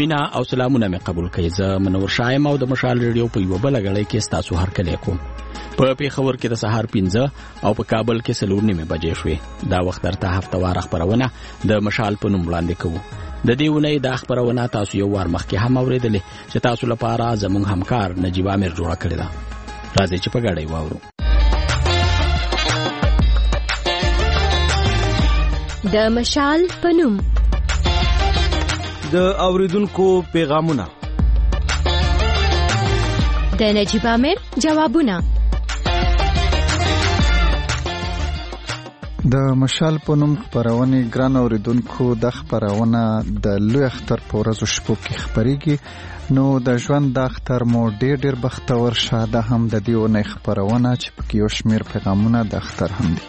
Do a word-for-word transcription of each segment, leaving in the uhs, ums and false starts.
مینا او سلامونه مې قبول کړئ. زه منور شایم او د مشال ریډیو په یو بل غړی کې تاسو هر کله کوم. په پیښور کې د سهار پنځه او په کابل کې څلور نیمه بجې شوې. دا وخت درته هفتوار خبرونه د مشال په نوم وړاندې کوو. د دې ونې د خبرونه تاسو یو وار مخکې هم اوریدلې چې تاسو لپاره زموږ همکار نجیب امیر جوړ کړی دا. راځي چې په غړی واورو. د مشال په نوم د اوریدونکو پیغامونه، د نجیب امیر جوابونه. د مشال په نوم خبرونه ګران اوریدونکو د خبرونه د لوی اختر په ورځو شپو کې خبريږي. نو د ژوند د اختر مو ډېر ډېر بختور شاده هم د دې ونې خبرونه چې په یو شمیر پیغامونه د اختر هم دي.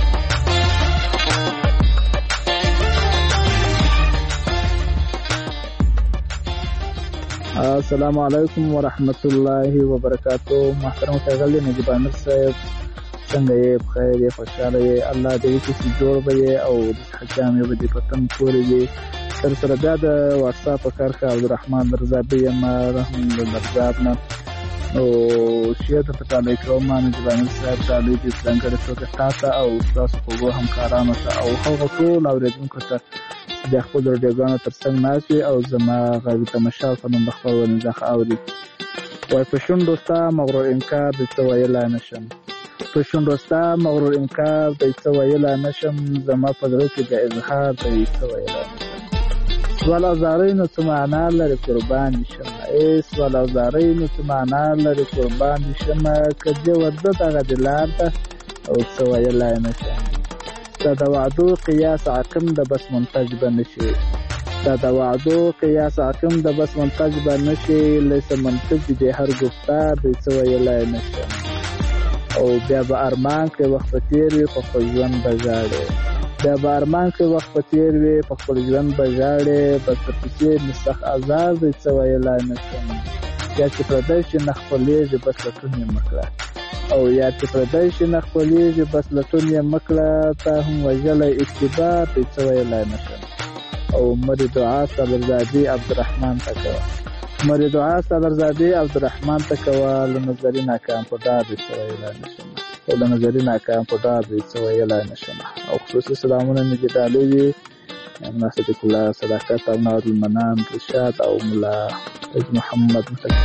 السلام علیکم ورحمت الله وبرکاتہ. محترم فیضل نجیب امیر صاحب څنګه یې؟ بخیر یې؟ خوشاله یې؟ الله دې چې جوړ به او د حکام یې به پتن پورې دي. تر سره بیا د واتس اپ کارخه عبدالرحمن درزابی یم رحم درزاب نه او شیعه ته تعالی کوم نجیب امیر صاحب تعالی دې څنګه څنګه تاسو او تاسو په همکارانو ته او هغه ټول اوریدونکو ته د خپل ډیګانو ترڅنګ ناشي او زما غوښتنه د مشال په نوم خبرونه ځخه اوري. وای په شوندو ستا مغرور انکار د څه ویلا نشم، په شوندو ستا مغرور انکار د څه ویلا نشم، زما په زړه کې د اظهار د څه ویلا نشم. سوال ازارې نو څه معنا لري قربان شم، ای سوال ازارې نو څه معنا لري قربان شم، کله ورته دغه دلار ته او څه ویلا نشم. دا د وعدو قیاس عقم د بس منتج بنشي، دا د وعدو قیاس عقم د بس منتج بنشي، لیس منتج دی هر گفتار دی څه ویلای نشم. او بیا به ارمان کې وخت تیر وي په خپل ژوند بجاړې، بیا به ارمان کې وخت تیر وي په خپل ژوند بجاړې، بس پسې مستخ آزاد دی څه ویلای نشم. یا چې پردی شي نه خپلېږي بس لټون یې مکړه، او یا چې پردی شي نه خپلېږي بس لټون یې مکړه، تا هم وژلی اعتبار دی څه ویلی نشم. او مری دعا صبرزادي عبدالرحمن ته کوه، مری دعا صبرزادي عبدالرحمن ته کوه، له نظري ناکام په ډار دی څه ویلی نشم، او له نظري ناکام په ډار دی څه ویلی نشم. او خصوصي سلامونه مې دې ډالۍ وي ملا صدیق الله صداقت او نور المنان رشاد او ملا حج محمد متقی.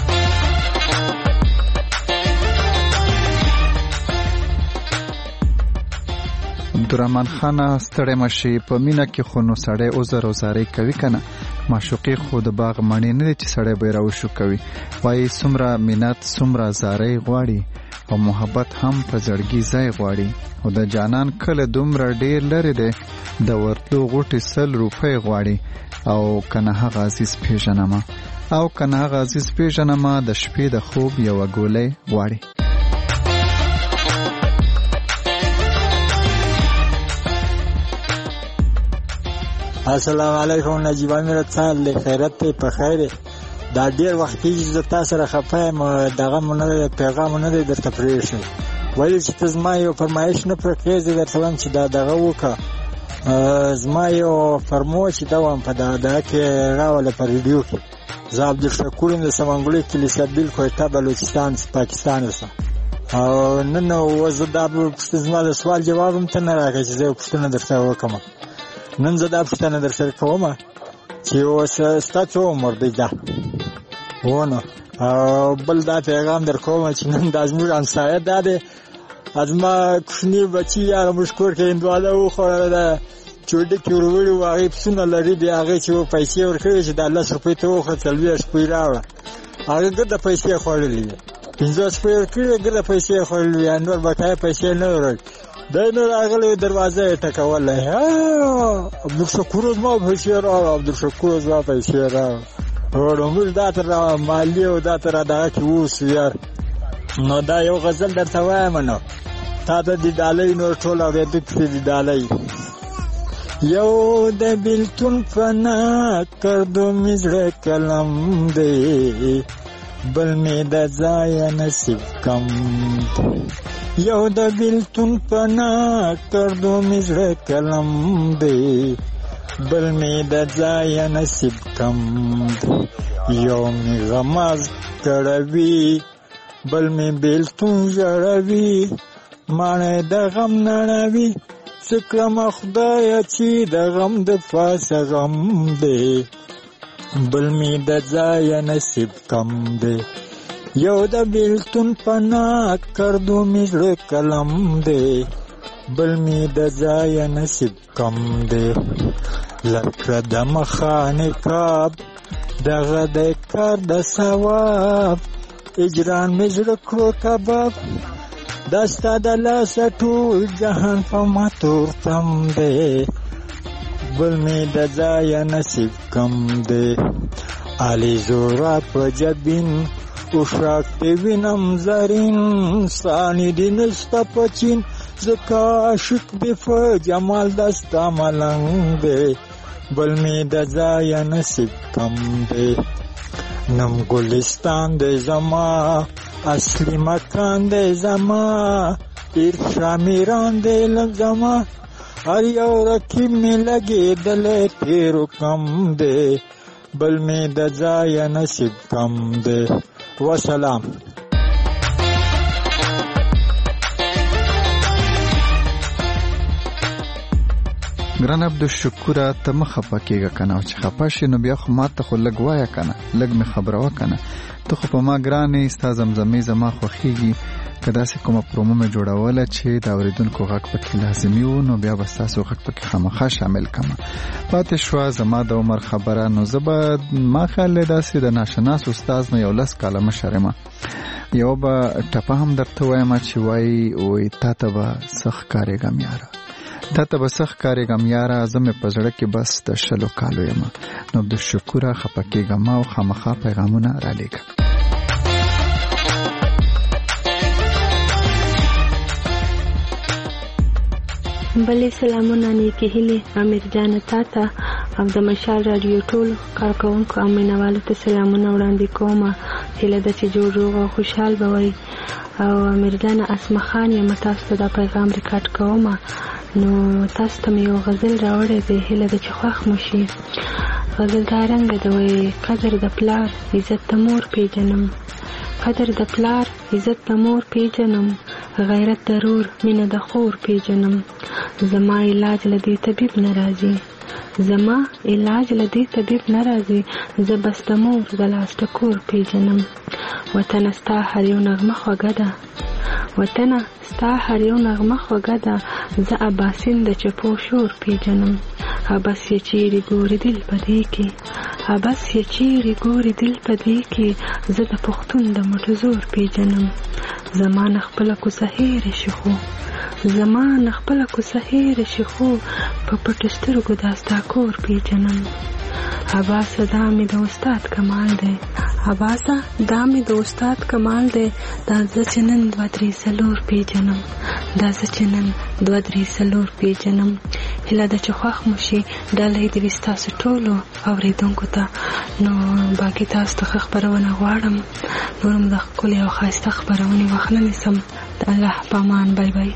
عبدالرحمن خان ستړی مشي په مینا کې خو نو سړی عذر او زارۍ کوي کنه، معشوقي خو د باغ مڼې نه دی چې سړی به یې راوشو کوي. وایي څومره مینت څومره زارۍ غواړي او محبت هم په زړګي ځای غواړي، او د جانان کله دومره ډېر لرې دی د ورتلو غوټې سل روپۍ غواړي. او کنه هغه عزیز پیژنمه، او کنه هغه عزیز پیژنمه د شپې د خوب یوه ګولۍ غواړي. السلام علیکم نجیب امیر صاحب، له خیرت ته په خیر. دا ډیر وخت کې زه تاسو سره خپایم دغه مونږ پیغام نه درته پریښم، وایي چې زما یو فرمایش نه پرکېږي درته وایم چې دا دغه وکړه. زما یو فرمو چې دا وام په دغه کې راوله په ریډیو کې. زه عبدالشکور د سمنګلې کلیسا بیل کوټه بلوچستان پاکستان اوسم، او نن وزه دا زما د سوال جواب هم ته نه راکړې چې زه پوښتنه درته وکړم. نن زه دا پوښتنه در سره کوم چې اوس ستا څو عمر دی؟ دا ونه او بل دا پیغام در کوم چې نن دا زموږ همسایه دا دی، زما کوچني بچي هغه موږ کور کې هندواله وخوړله، ده چوډې کې وروړي وو، هغې پسونه لري دی، هغې چې پیسې ورکړې چې دا لس روپۍ ته وخوړه، څلوېښت روپۍ راوړه، هغې ګرده پیسې خوړلې وې، پنځوس روپۍ ورکړې ګرده پیسې خوړلې وې، نور بقایه پیسې نه ورکړې. دی نه راغلی دروازه یې ټکولی، عبدالشکور زما پیسې راوړه، عبدالشکور زما پیسې راوړه. نو موږ دا ته را مالي او دا ته را دغه کې اوسو یار. نو دا یو غزل درته وایم، نو تا ته دې ډالۍ نور ټول اورېدونکي ته دې ډالۍ. یو د بیلتون فنا کردو می زړه کلم دی، بل می د ځای نصیب کم، یو د بیلتون فنا کردو می زړه کلم دی، بل می د ځای نصیب کم دی یو می غماز کړوي بل می بیلتون ژړوي ماڼۍ د غم نړوي څه کړمه خدایه چې د غم د پاسه غم دی بل می د ځای نصیب کم دی یو د بیلتون پناه کردو می زړه قلم دی بل می د ځای نصیب کم دی لکه د مخانې کاب دغه د کار د ثواب اجران می زړه کړو کباب دا ستا د لاسه ټول جهان په ما تورتم دی بل می د ځای نصیب کم دی علی زورا په جبین اشراق دی وینم زرین ثانی دی نستا پچین زکا عاشق دی په جمال دستا ملنگ دی بل می د ځای نصیب کم دی نم گلستان دی زما اصلی مکان دی زما ارشا میران دی لم زما هر یو رکیب می لگی دلی تیرو کم دی بل می د ځای نصیب کم دی وسلام ګران عبدالشکوره ته مه خفه کېږه که نه او چې خفه شې نو بیا خو ما ته خو لږ وایه که نه لږ مې خبروه که نه ته خو په ما ګرانې ستا زمزمې زما خوښېږي که داسې کومه پرومو مې جوړوله چې د اورېدونکو غږ پکې لازمي و نو بیا به ستاسو غږ پکې خامخا شامل کړم پاتې شوه زما د عمر خبره نو زه به ما خیال دی داسې د ناشناس استاز نه یو لس کاله مشر یم یو به ټپه هم درته وایم چې وایي وایي تا ته به څه ښکارېږم یاره تا ته به څه ښکارېږم یاره زه مې په زړه کې بس د شلو کالو یم نو عبدالشکوره خفه کېږه ما او خامخا پیغامونه رالیږه بلې سلامونه نیکې هیلې امیر جانه تا ته او د مشال راډیو ټولو کارکوونکو او مینوالو ته سلامونه وړاندې کوم هیله ده چې جوړ روغ او خوشحال به وئ او امیر جانه اسمه خان یم تاسو ته دا پیغام ریکارډ کوم نو تاسو ته مې یو غزل راوړی دی هیله ده چې خوښ مو شي غزل دا رنګه ده وایي قدر د پلار عزت د مور پیژنم قدر د پلار عزت د مور پیژنم غیرت ضرور مینه د خور پیژنم زما علاج له دې طبیب نه راځي زما علاج له دې طبیب نه راځي زه بس د مور د لاس ټکور پیژنم وطنه ستا هر یو نغمه خوږه ده وطنه ستا هر یو نغمه خوږه ده زه اباسین د چپو شور پیژنم ابس یې چیرې ګورې دل په دې کې ابس یې چیرې ګورې دل په دې کې زه د پښتون د مټو زور پیژنم زما نه خپله کوڅه هېره شي خو زما نه خپله کوڅه هېره شي خو په پټو سترګو دا ستا کور پیژنم اباسه دا مې د استاد کمال دی اباسه دا مې د استاد کمال دی دا زه چې نن دوه درې څلور پیژنم دا زه چې نن دوه درې څلور پیژنم هیله ده چې خوښ مو شي ډالۍ دې وي ستاسو ټولو اورېدونکو ته نو باقي تاسو ته ښه خپرونه غواړم نور هم د ښکلې او ښایسته خپرونې وخت نه نیسم د الله په امان بای بای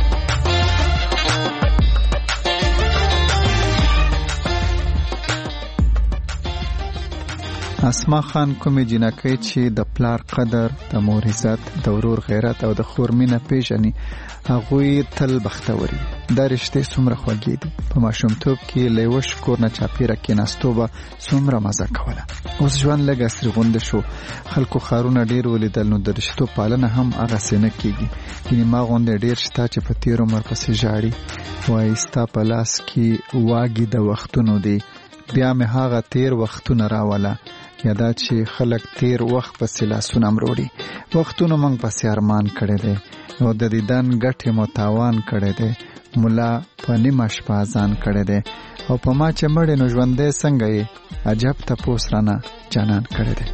اسما خان کومې جنکۍ چې د پلار قدر د مور عزت د ورور غیرت او د خور مینه پیژني هغوی تل بختوري دا رشتې څومره خوږې دي په ماشومتوب کې له یوه شکور نه چاپېره کېناستو به څومره مزه کوله اوس ژوند لږ عصري غونده شو خلکو ښارونه ډېر ولیدل نو د رشتو پالنه هم هغسې نه کېږي ځینې ما غوندې ډېر شته چې په تېر عمر پسې ژاړي وایي ستا په لاس کې واګي د وختونو دی بیا مې هغه تېر وختونه راوله یا دا چې خلک تیر وخت پسې لاسونه مروړي وختونو موږ پسې ارمان کړی دی او د دیدن ګټې مو تاوان کړی دی ملا په نیمه شپه اذان کړی دی او په ما چې مړې نو ژوندی څنګه یې عجب تپوس رانه جانان کړی دی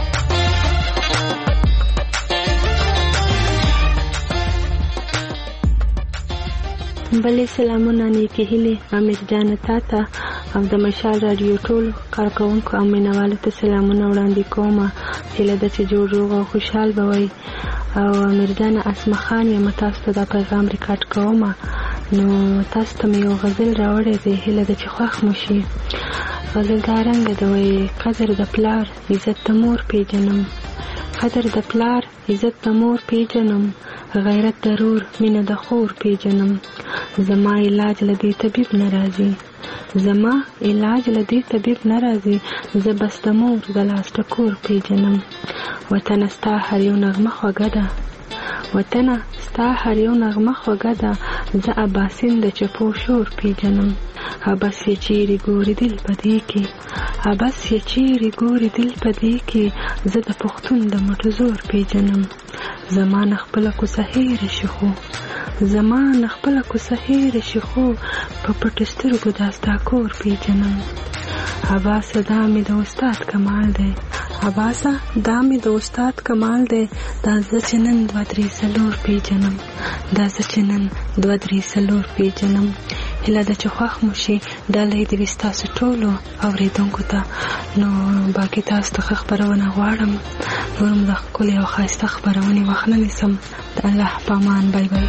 بلې سلامونه نیکې هیلې امیر جانه تا ته او د مشال راډیو ټولو کارکوونکو او مینوالو ته سلامونه وړاندې کوم هیله ده چې جوړ روغ او خوشحال به وئ او امیر جانه اسمه خان یم تاسو ته دا پیغام ریکارډ کوم نو تاسو ته یو غزل راوړی دی، هیله ده چې خوښ مو شي. غزل دا رنګه ده، وایي قدر د پلار عزت د مور پیژنم، قدر د پلار عزت د مور پیژنم، غیرت ضرور مینه د خور پیژنم. زما علاج لدی طبیب ناراضي، زما علاج لدی طبیب ناراضي، زه بس د مور د لاس ټکور پیژنم. وطن ستا هر یو نغمه خوږه ده، وطن ستا هر یو نغمه خوږه ده، زه اباسین د چپو شور پیژنم. ابس یې چیرې ګوري دل پدې کې، ابس یې چیرې ګوري دل پدې کې، زه د پښتون د مټو زور پیژنم. زما نه خپله کوڅه هېره شي خو، زما نه خپله کوڅه هېره شي خو، په پټو سترګو دا ستا کور پیژنم. اباسه دا مې د استاد کمال دی، اباسه دا مې د استاد کمال دی، دا زه چې نن دوه درې څلور پیژنم، دا زه چې نن دوه درې څلور پیژنم. هیله ده چې خوښ مو شي. ډالۍ دې وي ستاسو ټولو اورېدونکو ته. نو باقي تاسو ته ښه خپرونه غواړم، نور هم د ښکلې او ښایسته خپرونې وخت نه نیسم. د الله په امان. بای بای.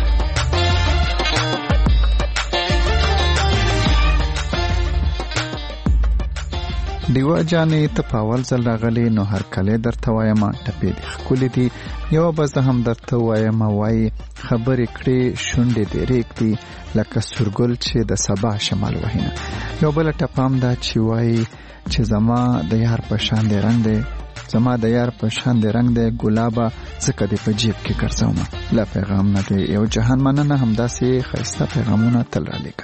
دیوه جانې ته په اول ځل راغلی، نو هر کله درته وایم ټپې دي ښکلې دي، یو به زه هم درته وایم. وایي خبرې کړې شونډې دې ریږدي لکه سورګل چې د سبا شمال وهینه. یو بله ټپام دا چې وایي چې زما د یار په شان دی رنګ دی، زما د یار په شان دی رنګ دی، ګلابه ځکه دې په جیب کې ګرځوم. لا پیغام نه دی یو جهان مننه، همداسې ښایسته پیغامونه تل را لیکه.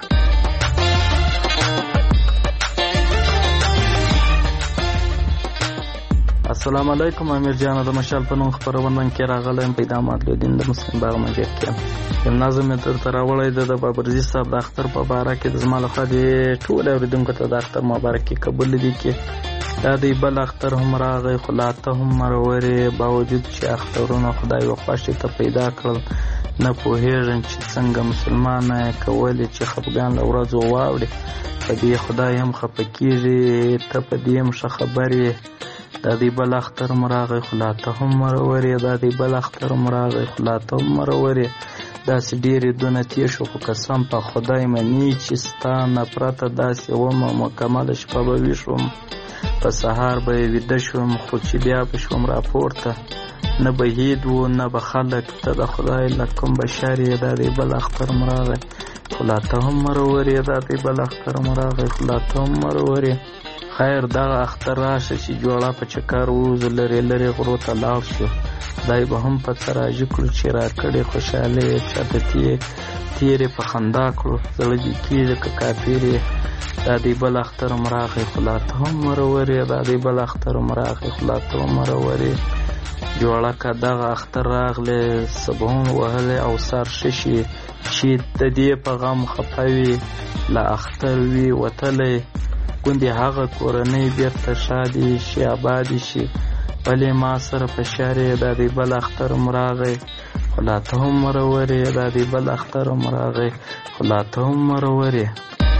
السلام علیکم. امیر جان د مشال په نوم خپرونه کې راغلی پیدا مطلودین د مسلم باغ منجر کې یم. نظم یې درته راوړی د بابرزي صاحب د اختر په باره کې د زما لخوا د ټولو اورېدونکو ته د اختر مبارکي قبول دي کې دا دی بل اختر هم راغی خو لا ته هم مرورې، باوجود چې اخترونه خدای وخوښې ته پیدا کړل. نه پوهېږم چې څنګه مسلمانه یې کولی چې خفګان له ورځو واوړي، په دې خدای هم خفه کېږي، ته په دې هم ښه خبر یې. دا دی بل اختر مراغی خو لا ته هم مرورې، دا دی بل اختر مراغی خو لا ته هم مرورې. داسې ډېرې دونه تېر شو خو قسم په خدای مني چې ستا نه پرته داسې ومه مکمله شپه به ویښوم، په سهار به یې ویده شوم خو چې بیا به شوم راپورته، نه به هید و نه به خلک، ته د خدای له کوم بشر یې. دا دی بل اختر مراغی خو لا ته هم مرورې، دا دی بل اختر مراغی خو لا ته هم مرورې. خیر دغه اختر راشه چې جوړه په چکر ووځو، لرې لرې غرو ته لاړ شو، خدای به هم په څه راجي کړو چې راکړې خوشحالۍ چاته تېرې په خندا کړو، زړه دې کېږي که کافر یې. دا دی بل اختر مراغی خو لا ته هم مرورې، دا دی بل اختر مراغی خو لا ته هم مرورې. جوړه که دغه اختر راغلی سبحون وهلی او سر ششي، چې د دې په غم خفه وي له اختر وي وتلی، ګوندې هغه کورنۍ بیرته شادي شي آبادي شي، بلې ما سره په شر یې. دا دی بل اختر مراغی خو لا ته هم مرورې، دا دی بل اختر مراغی خو لا ته هم مرورې.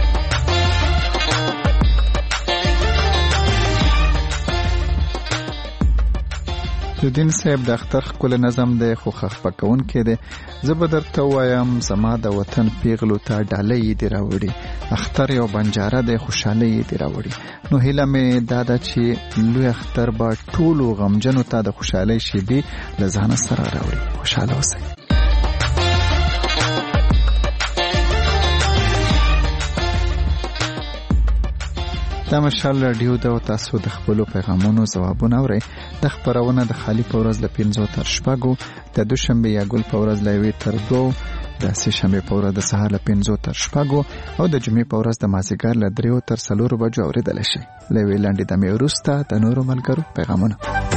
دین صاحب د اختر ښکلی نظم دی خو خفه کوونکی دی. زه به درته ووایم زما د وطن پیغلو ته ډالۍ یې دې راوړي، اختر یو بنجاره دی خوشحالۍ یې دې راوړي. نو هیله مې دا ده چې لوی اختر به ټولو غمجنو ته د خوشحالۍ شیبې له ځانه سره راوړي. خوشحاله اوسئ. دا مشال راډیو ده او تاسو د خپلو پیغامونو ځوابونه اورئ. د خپرونه د خالي په ورځ له پنځو تر شپږو، د دوشنبې یا ګل په ورځ له یوې تر دوو، د سې شنبې په ورځ د سهار له پنځو تر شپږو او د جمعې په ورځ د مازدیګر له دریو تر څلورو بجو اورېدلی شئ. له یوې لنډې دمې وروسته د نورو ملګرو پیغامونه.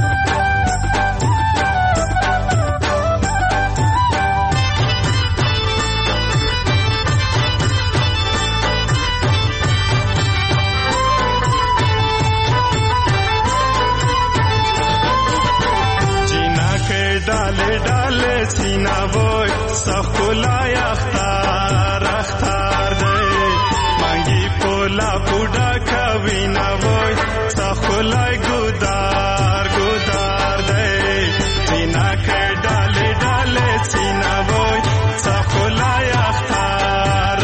डाले डाले सीना बोय सखुला अख्तार अख्तार दे मांगी पोला पुडा कविना बोय सखुला गुदार गुदार दे सीना के डाले डाले सीना बोय सखुला अख्तार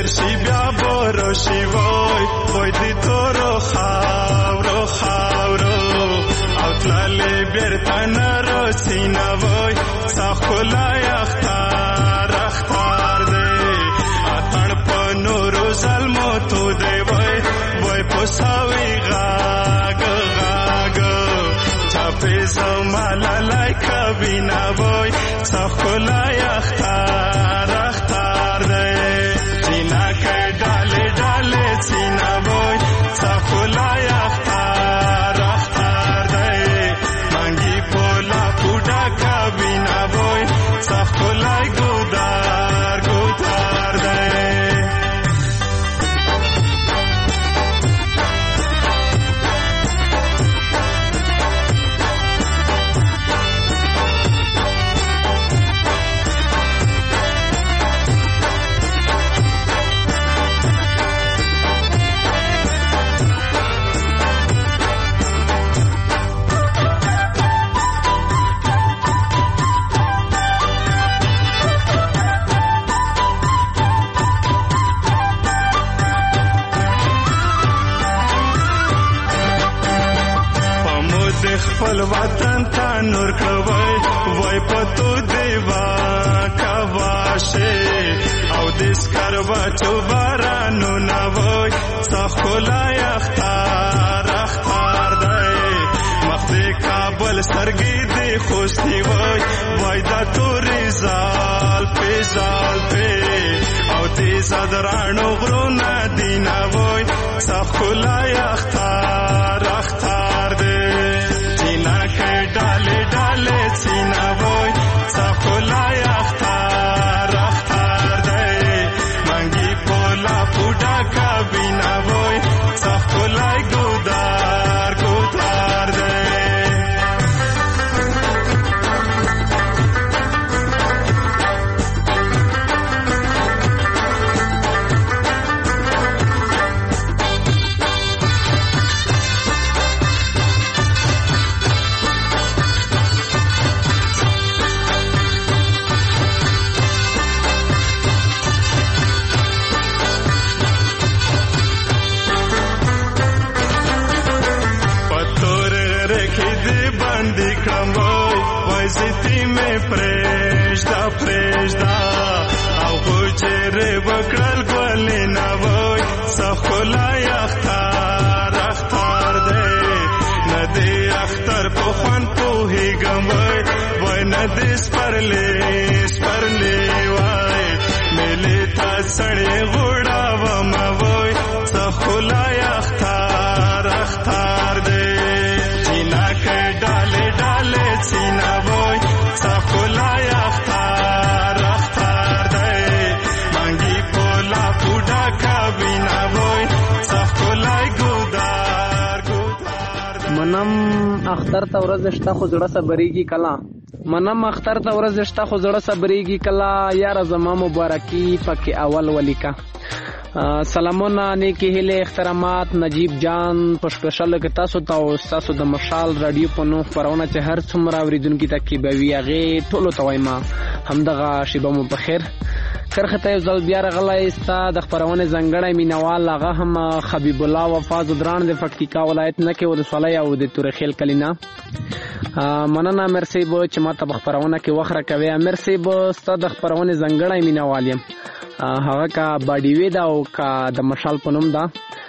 شي بیا بورو شي وای وای دې تورو خاورو خاورو او تللې بیرته نه راسي نه وای ستا ښکلی اختر اختر دی اتڼ په نورو زلمو تو دی وای وای په ساوي غاږ غاږ چاپې زما لالی کوي نه وای ستا ښکلی اختر اختر دی جینکۍ ډالې ډالې سینه وای ستا ښکلی اختر اختر دی منګي پولا پوډا کوي نه وای ستا ښکلی ګودر ګودر دی خپل وطن ته نور کوي وای پتو دیوا کواشه او دیس کروا چوبارانو نه وای څخولای اختر اختر دی مخ دې کابل سترګې دې خوستي وای وای دا تورې زال په زال په او دې زدرانو غرونه دی نه وای څخولای اختر اختر دی ډالې ډالې سینه وای ستا ښکلی اختر اختر دی منګي پولا پوډا کوي نه وای ستا ښکلی ګودر ګودر دی زیتی می پرېږده پرېږده او غوجرې وکړل ګلې نه وای څه ښکلی اختر اختر دی نه دې اختر په خوند پوهېږم وای وای نه دې سپرلې سپرلې وای مېلې ته سړې غوړاومه وای څه ښکلی اختر اختر دی جینکۍ ډالې ډالې سینه وای ستا ښکلی اختر اختر دی منګي پولا پوډا کوي نه وای ستا ښکلی ګودر ګودر منم اختر ته ورځ شته خو زړه صبرېږي کله منم اختر ته ورځ شته خو زړه صبرېږي کله یاره زما مبارکي پکې اول ولیکه سلامونه نیکی هیله احترامات نجیب جان په سپیشل کې تاسو ته او تاسو د مشال رادیو په نوم خبرونه چې هر څومره اوریدونکو ته کې به وي هغه ټولو ته وایم همدغه شیبه مو په خیر کرخه ته ځل بیا رغلای ستا د خبرونه زنګړې مینوال هغه هم حبیب الله وفاز دران د فکتیکا ولایت نه کې ولسوالۍ او د تورخیل کلینا مننه مرسی بو چې ما ته خبرونه کې وخره کوي مرسی بو ستا د خبرونه زنګړې مینوال یم هغه کا باډي وی دا او کا د مشال پنوم دا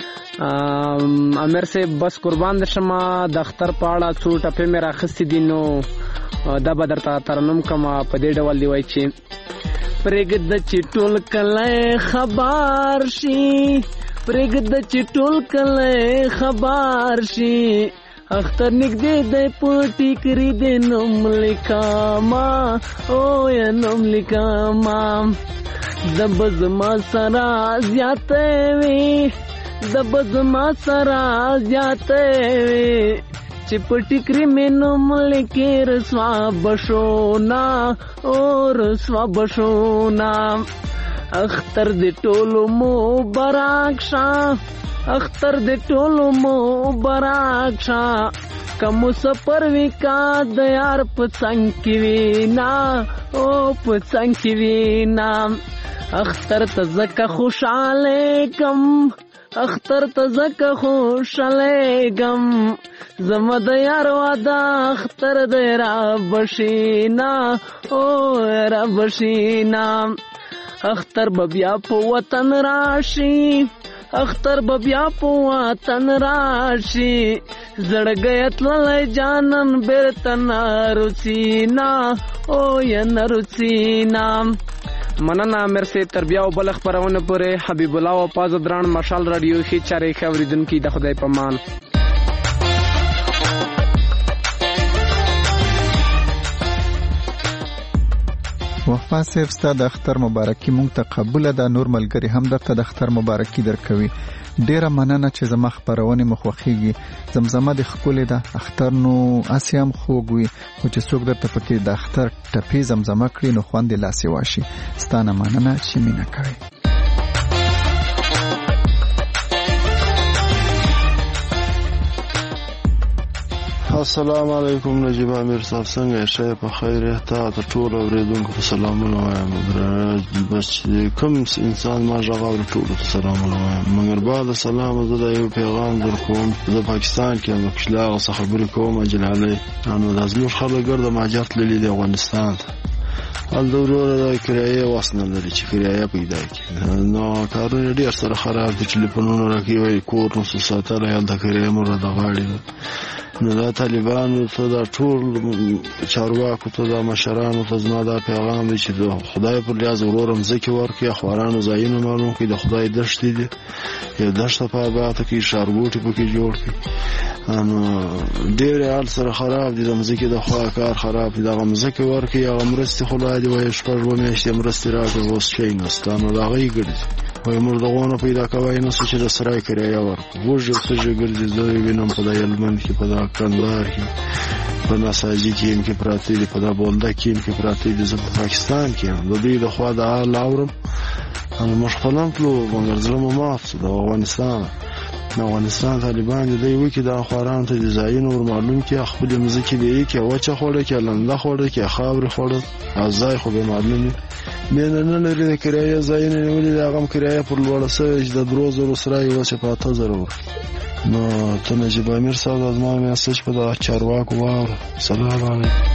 امر سے بس قربان د شمه د اختر پاړه څو ټپه مې راخستې دي نو دا به درته ترنم کما په دې ډول دی وای چې پرګد چې ټول کله خبر شي پرګد چې ټول کله خبر شي اختر نږدې د پټی کری د نوم لیکما او یا نوم لیکما دبز ما سرا زیاته وی دبز ما سرا زیاته وی چې پټی کری مینو ملکی رسوا بشونا او رسوا بشونا اختر د ټولو مبارک شه اختر د ټولو مبارک شه کمو سفر وکا د یار په څنګ کې وینا او په څنګ کې وینا اختر ته زکه خوشاله کم اختر ته زکه خوشاله کم زما د یار واده اختر د را بشینا او را بشینا اختر بیا په وطن راشي اختر بیا په وطن راشي زړګیت لای جانن بیرتن رسینا او یا نرسینا مننه مرسي تربیه او بل خبرونه پورې حبیب الله او پاز دران مشال رادیو خي چاري خوریدونکو د خدای پامان. وفا صاحب ستا د اختر مبارکي مونږ ته قبول ده. نور ملګری هم درته د اختر مبارکي درکوي. ډیره مننه چې زما خبرونه مخوخیږي. زمزمه د ښکلې ده اختر نو اسیم خوږ وي خو چې څوک درته پکې د اختر ټپې زمزمه کړي نو خوند یې لاسې واشي. ستانه مننه چې مینه کوي. السلام علیکم نجیب امیر صاحب څنګه شې په خیر ته ته ټول اوریدونکو په سلامونه وایم. بس کوم انسان ما ژغور ټول په سلامونه وایم. مګر بعد سلام زه د یو پیغام در کوم. زه پاکستان کې یم کښلا او خبرې کوم جلاله نو د ازلو خلک ګرځم ماجرت لیدل د افغانستان ال دوره د کرایه واسنه لري چې کرایه پیدا کړي نو کارونه ډیر سره خراب دي. ټلیفونونه راکوي کور نو ساتل یا د کرایه مر د غاړي نو دا طالبانو ته دا ټول چارواکو ته دا مشرانو ته زما دا پیغام دی چې د خدای پر لیاز ورورم زکه ورکړي خوارانو ځایونه معلوم کړي د خدای دشت دي یا دشت په آباد کې شارګوټي پکې جوړ کړي نو ډیر حال سره خراب دي. د مزکه د خوا کار خراب دي. د مزکه ورکړي هغه مرستي خدای دی وای شپږ و میاشتې مرستي راکړي اوس شي نستانو دا غي ګرځي وای مردغونه پیدا کوي نو چې د سرای کرایه ورکړي وژه سجه ګرځي زوی وینم په دایلمن کې په دا کندهار کې په نساجي کې کې پراته دي په دا بولده کې کې پراته دي په پاکستان کې د دې د خوا د حال اورم نو مشغولم ټلو مګر زړه معاف د افغانستان نو افغانستان طالبان دې وی کې د خواران ته د ځایونو ور معلوم کې خپل مزکی دی کې وچه خوړه کې لنده خوړه کې خاور خوړه ازای خو به معلومي مینه نه لري د کرایه ځایونه نیولې د هغه کرایه پر لوړه سره د دروز ور سره یو څه پاته ضرور نو ته نجیب امیر صاحب از ما میسج په دا چارواکو واره. سلام علیکم.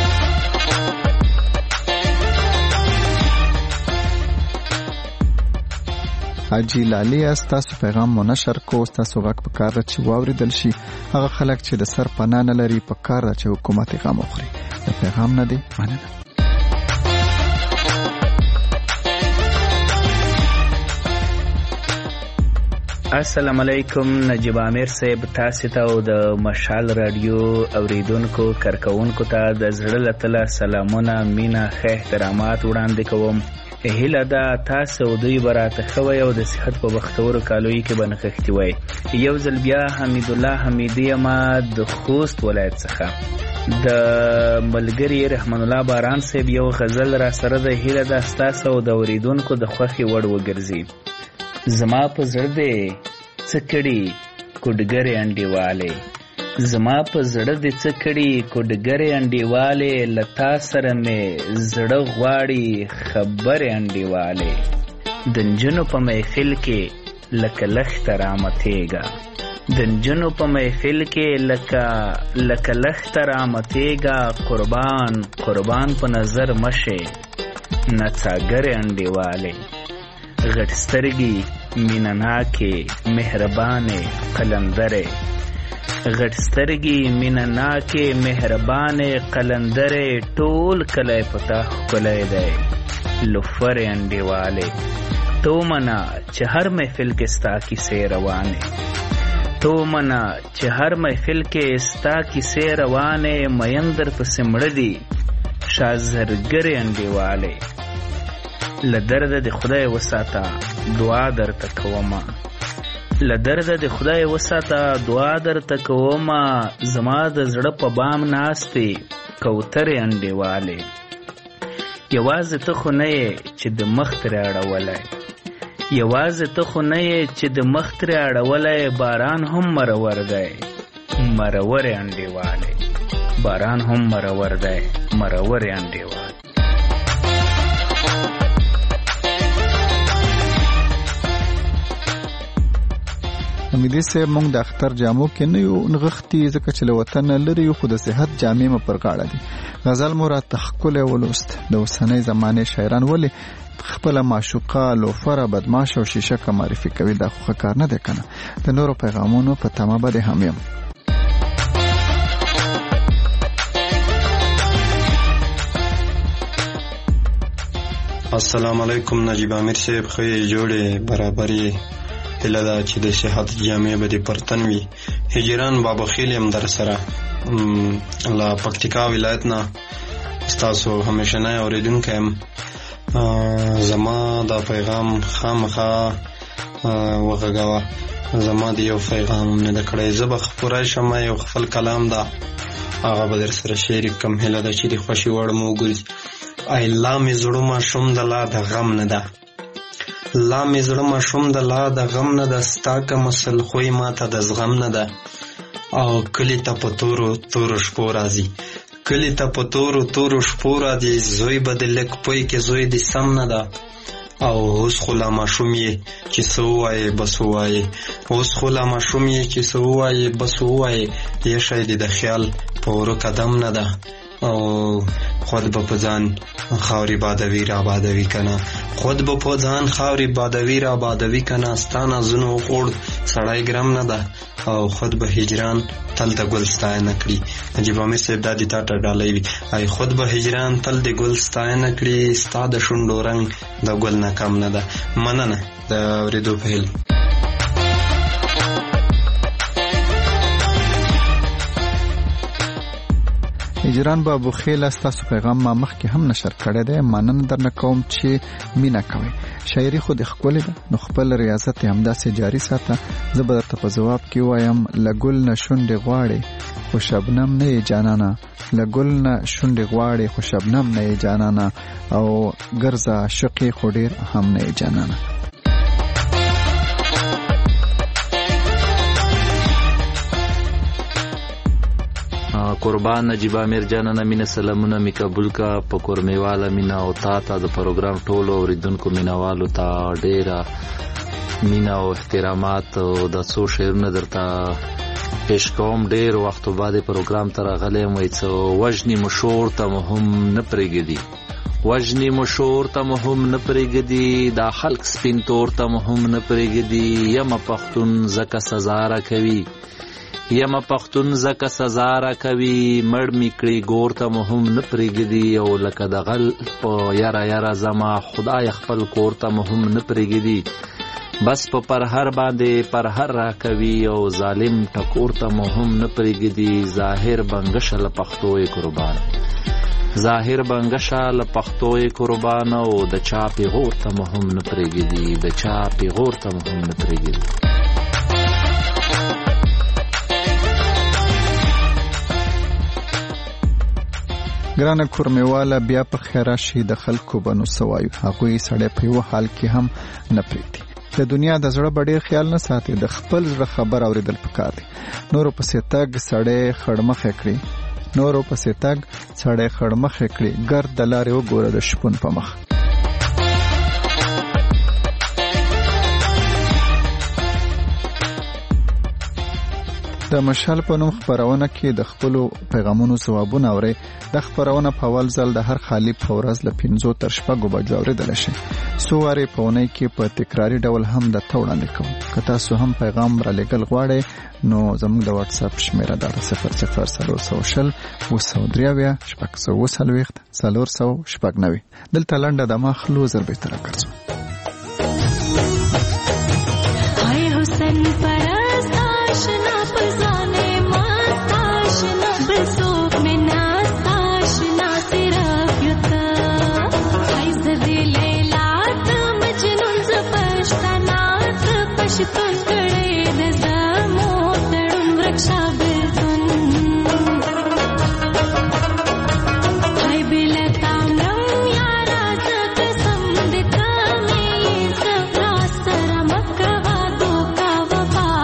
حاجی لالی استاسو پیغام مو نشر کو. استاسو غږ په کار چې واوریدل شي. هغه خلک چې د سر پناه نه لري په کار چې حکومت غم اخري. د پیغام نه دی مننه. السلام علیکم نجیب امیر صاحب تاسو ته او د مشال رادیو اوریدونکو کارکونکو ته د زړه له تله سلامونه مینا ښه احترامات وړاندې کوم. هیله ده تاسو دوی براته خوي او د صحت په بختورو کالوي کې بنخښتي وای. یو ځل بیا حمید الله حمیدی ما د خوست ولایت څخه د ملګری رحمان الله باران صاحب یو غزل را سره د هیله ده تاسو د اوریدونکو د خوخي وړ وګرځي. زما په زړه دې څکړي کوډګری انډیواله زما په زړه دې څکړي کوډګری انډیواله لتا سره مې زړه غواړي خبر انډیواله دنجنو په محفل کې لکه لخت رامتېګا دنجنو په محفل کې لکه لکه لخت رامتېګا قربان قربان په نظر مشه نڅاګر انډیواله غټ سترګي مینناکه مهربانه قلندره غټ سترګي مینناکه مهربانه قلندره ټول کله پتا کولای دی لفر انډیواله تو منا چې هر محفل کې ستا کی سیر روانه تو منا چې هر محفل کې ستا کی سیر روانه مېندر په سمړ دی شازرګر انډیواله لدرد د خدای وساته دعا درته کومه لدرد د خدای وساته دعا درته کومه زما د زړه په بام ناشته کوتر انډیواله یوازې ته خو نه چې د مخ تر اړولای یوازې ته خو نه چې د مخ تر اړولای باران هم مرور دی مرور انډیواله باران هم مرور دی مرور انډیواله امیدي سه مونږ د اختر جامو کې نه یو نغختي ځکه چې له وطن لري یو خو د صحت جامې م پر غاړه دي. غزل مراد تخکل ولوست د اوسنۍ زمانه شاعران ولې خپل معشوقه لوفره بدمعش او شیشه کا معرفي کوي دا خو کار نه دی کنه. د نورو پیغامونو په تمه بده هم یم. السلام علیکم نجیب امیر صاحب خې جوړې برابرې هله دا چې د صحت جامع به دې پرتن وي. هجران بابا خیل هم در سره لا پکتیکا ولایت نه ستاسو همیشنه اوریدونکی یم. زما دا پیغام خامخا وغږوه. زما د یو پیغام نه د کړی زه به خپوری شم یو خپل کلام ده هغه به در سره شریک کم. هله ده چې د خوښې وړ مو وګوري. ای لا مې زړه ماشوم د لا د غم نه ده، لا مې زړه ماشوم د لا د غم نه ده، ستا که مسل خوی ما ته د زغم نه ده. او کلی ته په تورو تورو شپو راځي، کلی ته په تورو تورو شپو راځي، زوی به د لږ پوی کې زوی د سم نه ده. او اوس خو لا ماشوم یې چې څه ووایې بس ووایې، اوس خو لا ماشوم یې چې څه ووایې بس ووایې، یې شی د د خیال په ورو قدم نه ده. او خود به په ځان خاورې بادوي را بادوي کنه، خود به په ځان خاورې بادوي را بادوي کنه، ستا نازونو خوړ سړی ګرم نه ده. او خود به هجران تل د ګل ستاینه کړي. نجیب امیر صاحب دا د تا ډالۍ وي. ای خود به هجران تل د ګل ستاینه کړي، ستا د شونډو رنګ د ګل نه کم نه ده. مننه د اورېدو په هیله. هجران بابو خیل ستاسو پیغام ما مخکې هم نشر کړی دی. مننه درنه کوم چې مینا کوي. شاعري خو د ښکلې ده نو خپل ریاضت یې همداسې جاري ساته. زه به درته په ځواب کې وایم له ګل نه شونډې غواړې خو شبنم نه یې جانانه، له ګل نه شونډې غواړې خو شبنم نه یې جانانه، او ګرځه عاشق یې خو ډېر هم نه یې جانانه. قربان نجیب امیر جانانه مینه سلامونه می قبول کا. په کورمیواله مینا او تا ته د پروګرام ټولو اوریدونکو مینوالو ته ډیره مینا او احترامات او د څو شعرونه درته پیش کوم. ډیر وخت بعد پروګرام ته راغلی یم. وایي څه وژني مشور ته مهم نه پرېږدي، وژني مشور ته مهم نه پرېږدي، دا خلق سپین تور ته مهم نه پرېږدي. یمه پښتون ځکه سزا را کوي، یمه پښتون ځکه سزا را کوي، مړ می کړي ګور ته مهم نه پرېږدي. او لکه د غل په یاره یاره زما خدای خپل کور ته مهم نه پرېږدي. بس په پرهر باندې پرهر را کوي او ظالم ټکور ته مهم نه پرېږدي. ظاهر بنګشه له پښتو یې قربان، ظاهر بنګشه له پښتو یې قربان، او د چا پیغور ته مهم نه پرېږدي، د چا پیغور ته مهم نه پرېږدي. ګرانه کورمیواله بیا په خیره شي د خلکو بنو سوایو، هغوی سړی په یو حال کې هم نه پرېږدي. د دنیا د زړه به ډېر خیال نه ساتي، د خپل زړه خبر اورېدل پکار دي. نورو پسې تګ سړی خړمخې کړي، نورو پسې تګ سړی خړمخې کړي، ګرد د لارې وګوره د شپون په مخ. د مشال په نوم خبرونه کې د خپلو پیغامونو ځوابونه اورئ. د خبرونه په اول ځل د هر خالی په ورځ له پنځو تر شپږو بجو اورېدلی شي. څو وارې په اونۍ کې په تکراري ډول هم درته وړاندې کوم. که تاسو هم پیغام رالېږل غواړئ نو زموږ د واتساپ شمېره ده صفر صفر څلور سوه شل اووه سوه درې اویا شپږ سوه اووه څلوېښت څلور سوه شپږ نوي. دلته لنډه دمه اخلو، زر بېرته راګرځو. Bye.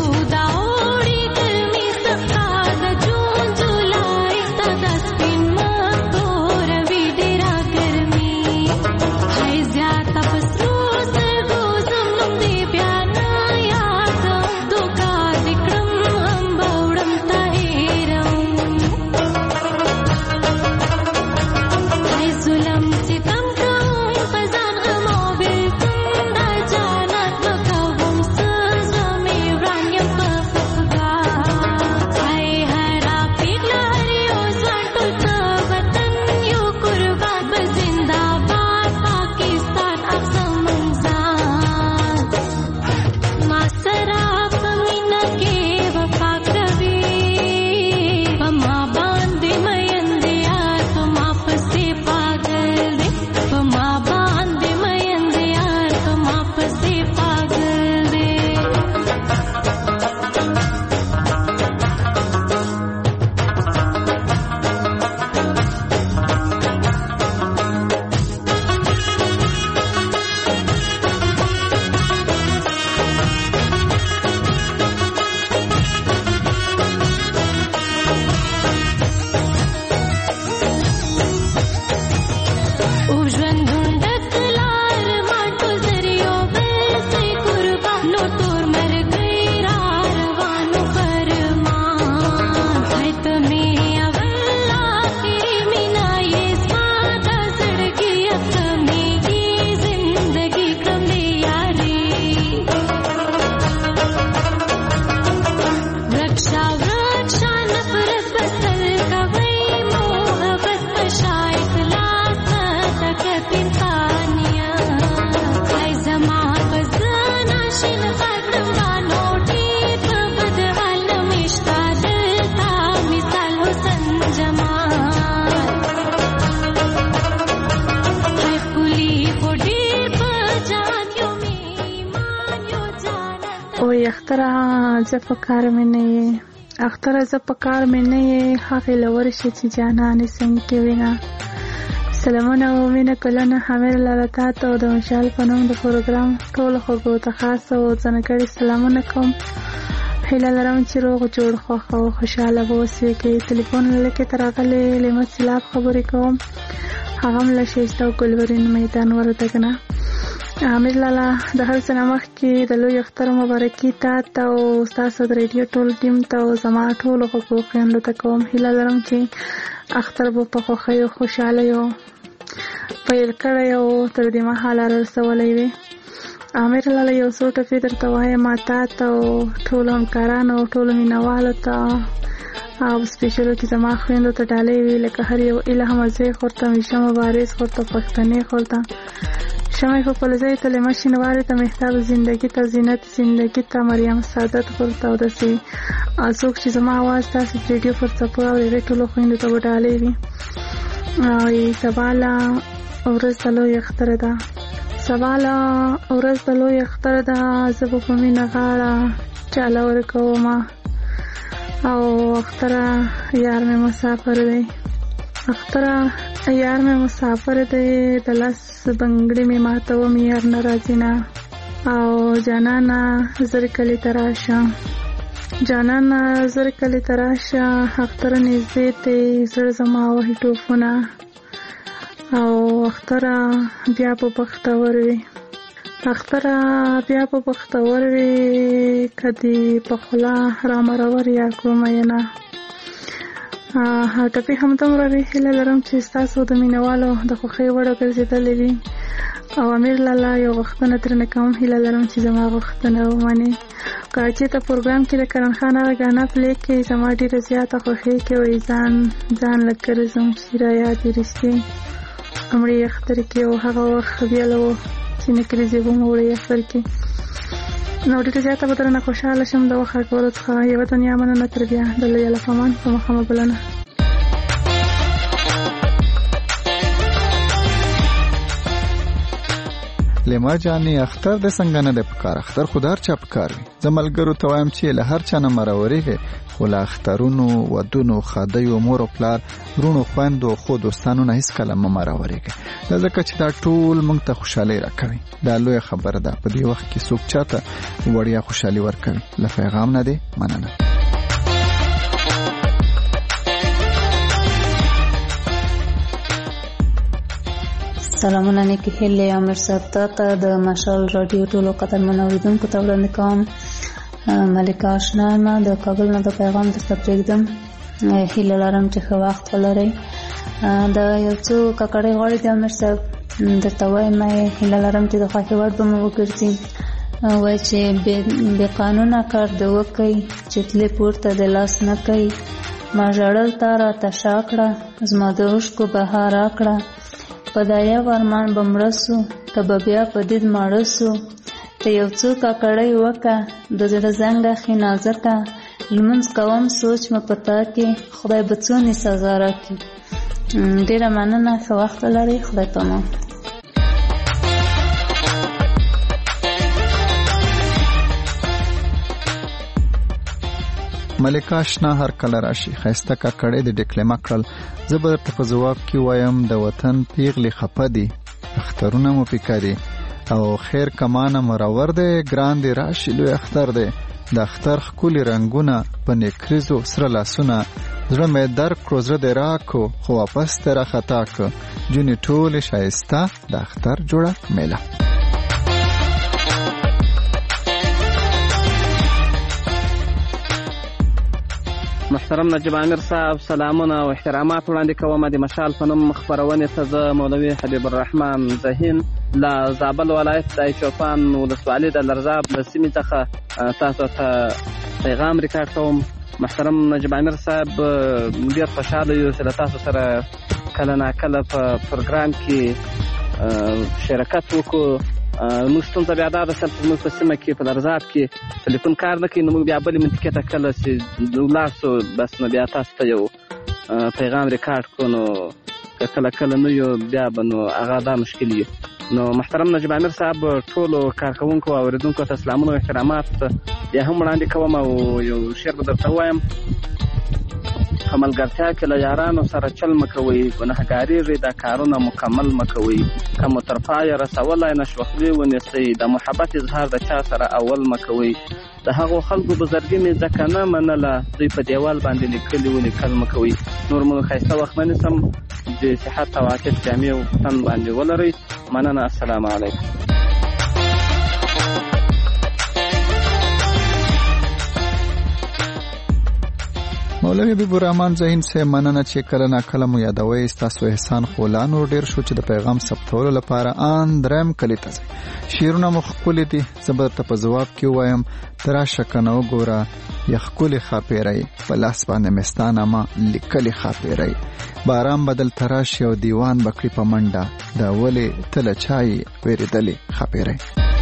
زه په کار مې نه یې اختره زه په کار مې نه یې هغې له ورشي چې جانانې څنګ کې وینه سلامونه او مینه کلونه حامد لاله تا ته او د مشال په نوم د پروګرام ټولو خوږو ته خاص او ځانګړي سلامونه کوم هیله لرم چې روغ جوړ خوښ او خوشحاله به اوسئ کې ټلیفون لکه تر راغلی لیمت سیلاب خبرې کوم هغه هم له ښایسته او ګلورین میدان وردګ نه حامد لاله د هر څه نه مخکې د لوی اختر مبارکي تا ته او ستاسو د ریډیو ټول ټیم ته او زما ټولو خوږو خویندو ته کوم هیله لرم چې اختر به په خوښۍ او خوشحالۍ او پیل کړی او تر دې مهاله رسولی وي حامد لاله یو څو ټکي درته وایم تا ته او ټولو همکارانو او ټولو مینوالو ته او سپیشلو کې زما خویندو ته ډالۍ وي لکه هر یو الهام ازوی خورته میشه مبارز خورته پښتنې خورته شمعی په پلزای ته لمه شینوارې ته مهتاب زندگی ته زینت زندگی ته مریم سعادت خورته او داسې څوک چې زما اواز تاسو ریډیو پر څپو اورئ ټولو خویندو ته به ډالۍ وي او سبا له ورځ د لوی اختر ده سبا له ورځ د لوی اختر ده زه به په مینه غاړه چاله ورکومه او اختره یار مې مسافر دی اختره یار مې مسافر دی د لاس بنګړي مې ماتوم یار نه راځي نه او جانانه زر کلي ته راشه جانانه زر کلي ته راشه اختره نږدې دی زړه زما وهي ټوپونه او اختره بیا په بختور وي اختره بیا په بختور وي که دې په خوله رامرور یا کومینه ټپې همدومره وي هیله لرم چې ستاسو د مینوالو د خوښۍ وړ وګرځېدلې وي او امیر لاله یو غوښتنه ترېنه کوم هیله لرم چې زما غوښتنه ومني که چېرته پروګرام کې د کرن خان هغه ګانا پلی کې زما ډېره زیاته خوښېږي وایي ځان ځان لکه رزم چې را یاد یې رښتې مړې اختر کې او هغه وخت بیا له و چې نکرې زیبو مو وړې اختر کې نو ډېره زیاته به درنه خوشحاله شم د وخت راکولو څخه یوه دنیا مننه تر بیا د لوی الفامان په مخامه بلنه لیما جانې اختر د څنګه نه دی پکار اختر خودار چا پکار وي زه ملګرو ته وایم چې له هر چا نه مراورېږئ خو له اخترونو ودونو ښادیو مور او پلار وروڼو خویندو خو دوستانو نه هېڅکله مه مراورېږئ دا ځکه چې دا ټول موږ ته خوشحالۍ راکوي دا لویه خبره ده په دې وخت کې څوک چاته وړیا خوشحالي ورکوي له پیغام نه دی مننه سلامونه نیکی هیلې عمر صاحب ته د مشال رادیو ټولو قدرمن اوریدونکو ته وړاندې کوم ملکه آشنا یم د کابل نه د پیغام درته پرېږدم هیله لرم چې ښه وخت ولرئ د یو څو ککړې غواړي د عمر صاحب درته وایم هیله لرم چې د خوښې وړ به مو وګرځي وایي چې بې قانونه کار د وکئ چې تلې پورته د لاس نه کوي ما ژړل تا راته شا کړه زما د اوښکو بها راکړه په دا یو ارمان به مړه سو که به بیا په دید ماړه سو ته یو څو ککړۍ وکه د زړه زنګ اخې نازکه لمونځ کوم سوچ مې په تا کې خدای به څونې سزا راکړي ډېره مننه ښه وخت لرئ خدای پامان ملکه آشنا هر کله راشي ښایسته ککړې د ډیکلمه کړل زه به درته په ځواب کې وایم د وطن پیغلې خفه دي اخترونه مو پیکه دي او خیر کمانه مرور دی ګران دی راشي لوی اختر دی د اختر ښکلي رنګونه په نیکریزو سره لاسونه زړه مې درک کړو زړه دې راکړو خو واپس ته راخطا کړو جونې ټولې ښایسته د اختر جوړه میله محترم نجیب عامر صاحب سلامونه او احترامات وړاندې کوم د مشال په نوم خپرونې ته زه مولوي حبیب الرحمن ذهین له زابل ولایت د چوپان ولسوالۍ د لرزاب له سیمې څخه تاسو ته پیغام ریکارډ کوم محترم نجیب عامر صاحب ډېر خوشحاله یو چې له تاسو سره کله ناکله په پروګرام کې شرکت وکړو موږ ستونزه بیا دا ده چې موږ په سیمه کې په لرزاب کې تلیفون کار نه کوي نو موږ بیا بلې منطقې ته کله چې ولاړ شو بس نو بیا تاسو ته یو پیغام ریکارډ کړو نو که کله کله نه یو بیا به نو هغه دا مشکل وي نو محترم نجیب عامر صاحب ټولو کارکوونکو او اورېدونکو ته سلامونه او احترامات بیا هم وړاندې کوم او یو شعر به درته ووایم په ملګرتیا کې له یارانو سره چل مه کوئ ګنهګارېږئ دا کارونه مکمل مه کوئ که مو تر پایه رسولی نشوخلي ونیسئ د محبت اظهار د چا سره اول مه کوئ د هغو خلکو بزرګي مې ځکه نه منله دوی په دیوال باندې لیکلي ولیکل مه کوئ نور مو ښایسته وخت نه نیسم د صحت او عافیت جامې او تن باندې ولرئ مننه السلام علیکم مولوي حبیب الرحمن ذهین صاحب مننه چې کله ناکله مو یادوئ ستاسو احسان خو لا نور ډېر شو چې د پیغام ثبتولو لپاره ان دریم کلي ته ځئ شعرونه مو ښکلي دي زه به درته په ځواب کې ووایم ته راشه که نه وګوره یا ښکلې ښاپېرۍ په لاس باندې مې ستا نامه لیکلې ښاپېرۍ باران به دلته راشي او دیوان به کړي په منډه دا ولې ته له چا یې وېرېدلې ښاپېرۍ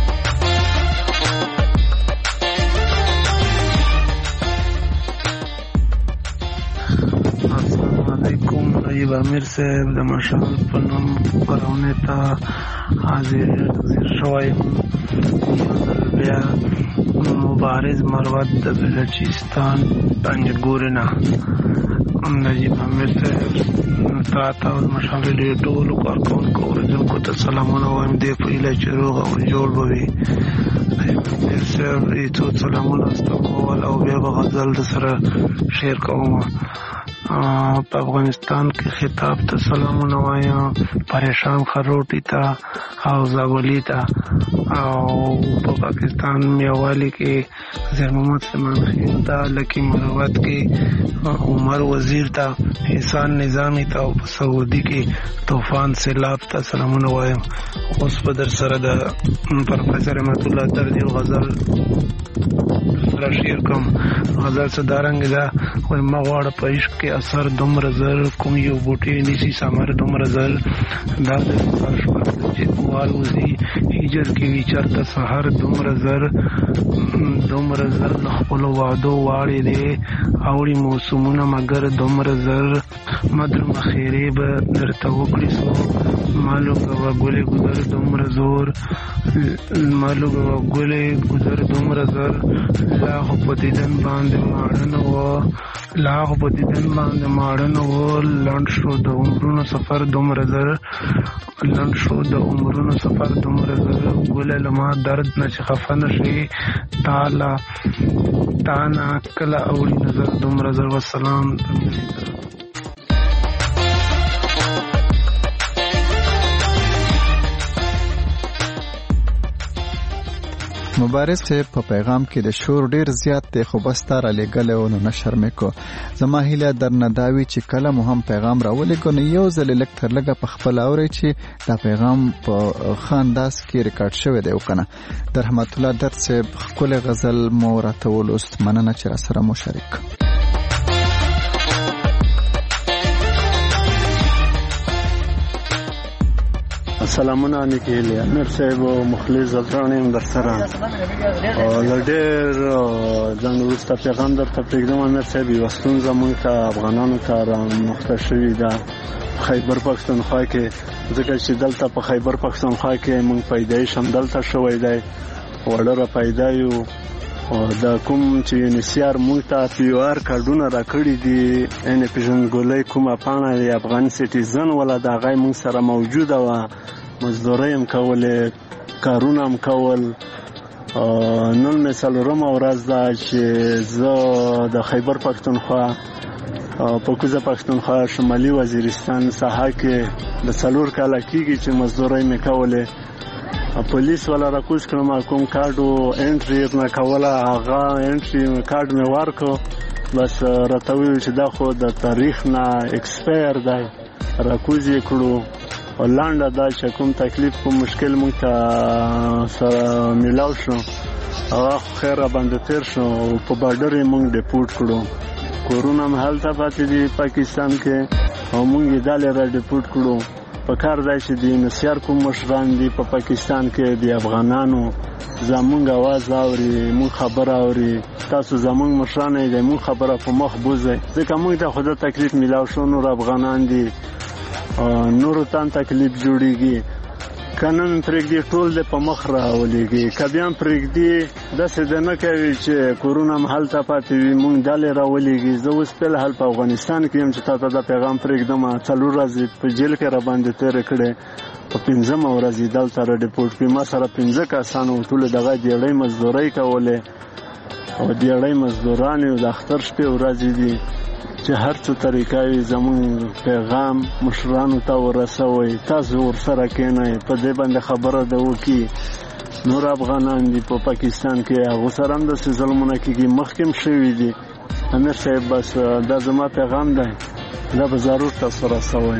نجیب عامر صاحب د مشال په نوم خپرونې ته حاضر شوی بیا مبارز مروت د بلوچستان پنجګورې نه نجیب عامر صاحب تا ته او د مشال ډېر ټولو کارکوونکو اورېدونکو ته سلامونه وایم دې په هیله چې روغ او جوړ به وي عامر صاحب یې څو سلامونه استوول او بیا به غزل د سره شعر کوم په افغانستان کې خطاب ته سلامونه وایم پریشان خروټي ته او زابلی ته او په پاکستان میوالي کې زیر محمد سلمان خیل ته لکی مروت کې عمر وزیر ته احسان نظامی ته او په سعودي کې طوفان سیلاب ته سلامونه وایم اوس په در سره د پروفیسر احمد الله دردي غزل سره شعر کوم غزل څه دارنګ ده وای ما غواړه په عشق کې اثر دومره زر کوم یو بوټي نیسی سمر دومره زر دا د فرش پر چې وال وزي هجر کې وي چرته سحر دومره زر دومره زر له خپلو وعدو واړې دی اوړي موسمونه مګر دومره زر مدرمه خیرې به درته وکړي سو معلومه وه ګلې ګذر دومره زور معلومه وه ګلې ګذر دومره زر لا خو په دیدن باندې ماړه نه وه لا خو په دیدن باندې ماړه نه وه لنډ شو د عمرونو سفر دومره زر لنډ شو د عمرونو سفر دومره زر ګله لما درد نه چې خفه نه شي تاله تا نه کله اوړي نظر دومره زر والسلام. مبارز صاحب په پیغام کې د شور ډیر زیات دی خو بس تاره لګلې او نو نشر مې کو زما هیله درنه داوي چې کله مو هم پیغام راولېږو نو یو ځل لږ تر لږه په خپل اوري چې دا پیغام په خانداس کې ریکارډ شوی دی وکنه. در رحمت الله در صاحب خپل غزل مو راته ولوست مننه چې را سره مو شریک. سلامونه نیکی هیله امیر صاحب او مخلص زلطانیم در سره لډیر ځان وروسته پیغام درته پرېږدم امیر صاحب یوه ستونزه موږ ته افغانانو ته رامخته شوې ده خیبر پښتونخوا کې ځکه چې دلته په خیبر پښتونخوا کې موږ پیدایش هم دلته شوی دی وړه پیدا یو دا کوم چې یونیسیار موږ ته پی او آر کارډونه راکړي دي یعنې پېژندګلۍ کومه پاڼه د افغان سټیزن ولا د هغه موږ سره موجوده وه مزدورۍ هم کولې کارونه هم کول. نن مې څلورمه ورځ ده چې زه د خیبر پښتونخوا په کوزه پښتونخوا شمالي وزیرستان ساحه کې د څلور کاله کېږي چې مزدورۍ مې کولې پولیس ولا راکوز کړم کوم کارډو انټري نه کوله هغه انټري کارډ مې ورکړ بس راته وویل چې دا خو د تاریخ نه ایکسپایر دی راکوز یې کړو لانډه دا چې کوم تکلیف کوم مشکل موږ ته سره میلاو شو هغه خیر باندې تیر شو په بارډر یې موږ ډیپورټ کړو کورونه هم هلته پاتې دي پاکستان کې او موږ یې دالې را ډیپورټ کړو په کار دی چې د یونیسیار کوم مشران دي په پاکستان کې د افغانانو زمونږ اواز اوري موږ خبره اوري تاسو زمونږ مشران یې د موږ خبره په مخ بوځئ ځکه موږ ته خو د تکلیف میلاو شو نور افغانان دي نورو تان تکلیف جوړیږي کنن پرېږدي ټول د په مخ راولېږي که بیا هم پرېږدي داسې د نه کوي چې کورونه هم هلته پاتې وي موږ ډالې راولېږي زه اوس فلحال په افغانستان کې یم چې تا ته دا پیغام پرېږدم څلور ورځې په جیل کې را باندې تېرې کړې په پنځمه ورځ یې دلته را ډیپورټ کړي ما سره پنځه کسان وو ټولې دغه دیړۍ مزدورۍ کولې او دیړۍ مزدوران یو د اختر شپې ورځې دي چې هر څه طریقه وي زموږ پیغام مشرانو ته ورسوئ تاسو ورسره کښېنئ په دې باندې خبره ده وکړي نور افغانان دي په پاکستان کې هغو سره هم داسې ظلمونه کېږي مخکې هم شوي دي امیر صاحب بس دا زما پیغام دی دا به ضرور تاسو رسوئ.